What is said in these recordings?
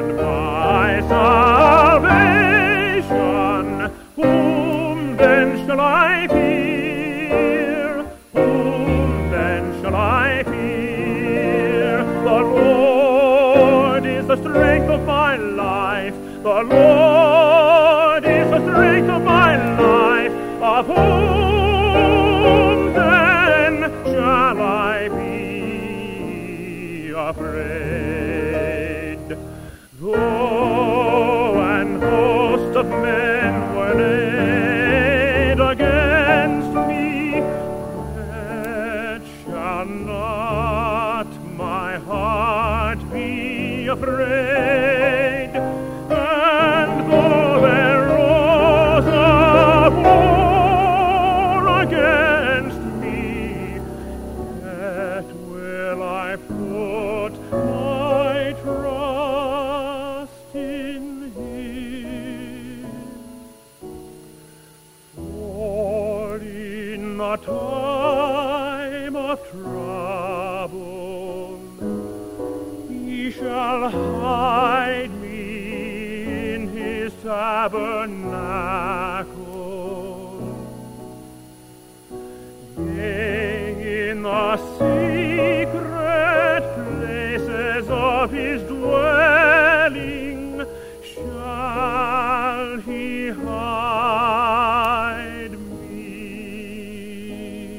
and my salvation. Whom then shall I fear? Whom then shall I fear? The Lord is the strength of my life. The Lord is the strength of my life. Of whom then shall I be afraid? Though an host of men were laid against me, yet shall not my heart be afraid. And though there rose a war against me, yet will I put my trust in Him. For in a time of trouble He shall hide me in His tabernacle. Yea, in the secret places of His dwelling shall He hide me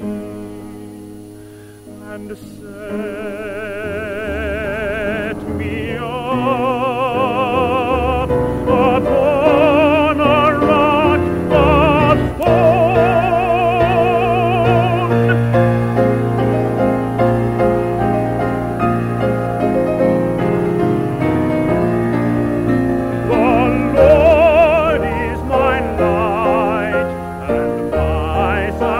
and set me up upon a rock of stone. The Lord is my light and my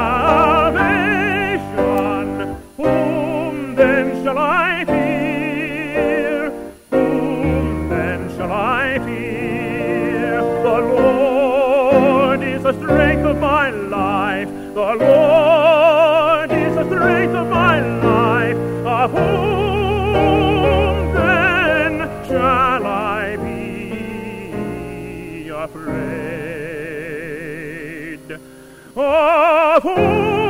salvation. Whom then shall I fear? Whom then shall I fear? The Lord is the strength of my life. The Lord is the strength of my life. Of whom then shall I be afraid? Of whom